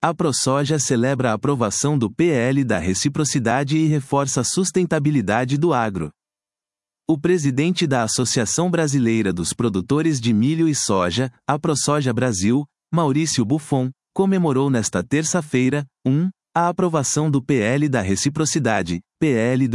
A ProSoja celebra a aprovação do PL da reciprocidade e reforça a sustentabilidade do agro. O presidente da Associação Brasileira dos Produtores de Milho e Soja, a ProSoja Brasil, Maurício Buffon, comemorou nesta terça-feira, a aprovação do PL da reciprocidade, PL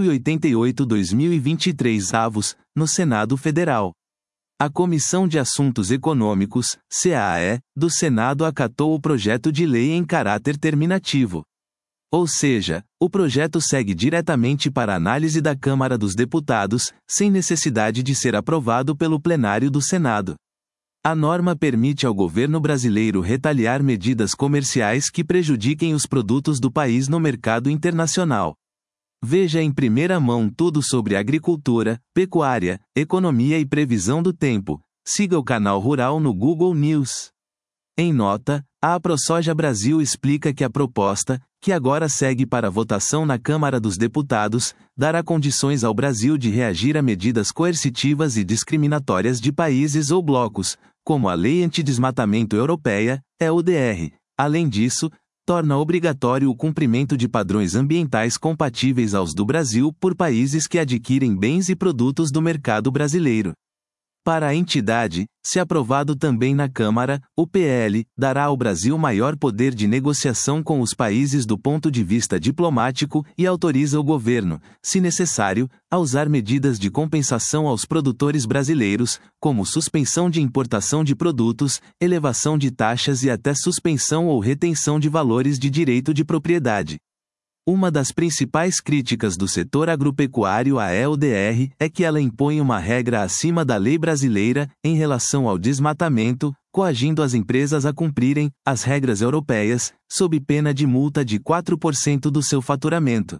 2088-2023 avos, no Senado Federal. A Comissão de Assuntos Econômicos, CAE, do Senado acatou o projeto de lei em caráter terminativo. Ou seja, o projeto segue diretamente para análise da Câmara dos Deputados, sem necessidade de ser aprovado pelo plenário do Senado. A norma permite ao governo brasileiro retaliar medidas comerciais que prejudiquem os produtos do país no mercado internacional. Veja em primeira mão tudo sobre agricultura, pecuária, economia e previsão do tempo. Siga o canal Rural no Google News. Em nota, a ProSoja Brasil explica que a proposta, que agora segue para votação na Câmara dos Deputados, dará condições ao Brasil de reagir a medidas coercitivas e discriminatórias de países ou blocos, como a Lei Antidesmatamento Europeia, EUDR. Além disso, torna obrigatório o cumprimento de padrões ambientais compatíveis aos do Brasil por países que adquirem bens e produtos do mercado brasileiro. Para a entidade, se aprovado também na Câmara, o PL dará ao Brasil maior poder de negociação com os países do ponto de vista diplomático e autoriza o governo, se necessário, a usar medidas de compensação aos produtores brasileiros, como suspensão de importação de produtos, elevação de taxas e até suspensão ou retenção de valores de direito de propriedade. Uma das principais críticas do setor agropecuário à EUDR é que ela impõe uma regra acima da lei brasileira, em relação ao desmatamento, coagindo as empresas a cumprirem as regras europeias, sob pena de multa de 4% do seu faturamento.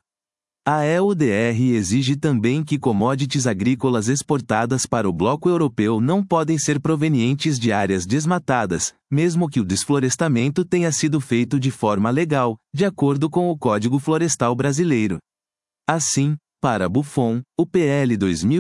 A EUDR exige também que commodities agrícolas exportadas para o bloco europeu não podem ser provenientes de áreas desmatadas, mesmo que o desflorestamento tenha sido feito de forma legal, de acordo com o Código Florestal Brasileiro. Assim, para Buffon, o PL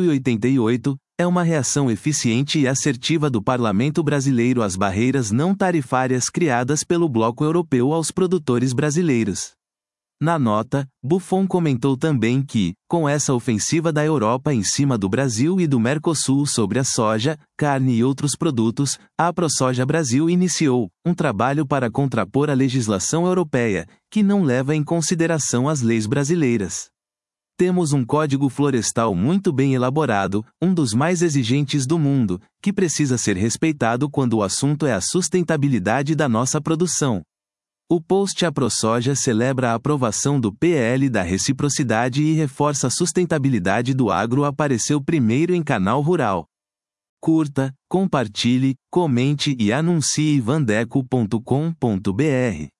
2088 é uma reação eficiente e assertiva do Parlamento brasileiro às barreiras não tarifárias criadas pelo bloco europeu aos produtores brasileiros. Na nota, Buffon comentou também que, com essa ofensiva da Europa em cima do Brasil e do Mercosul sobre a soja, carne e outros produtos, a ProSoja Brasil iniciou um trabalho para contrapor a legislação europeia, que não leva em consideração as leis brasileiras. Temos um código florestal muito bem elaborado, um dos mais exigentes do mundo, que precisa ser respeitado quando o assunto é a sustentabilidade da nossa produção. O post A ProSoja celebra a aprovação do PL da reciprocidade e reforça a sustentabilidade do agro apareceu primeiro em canal Rural. Curta, compartilhe, comente e anuncie vandeco.com.br.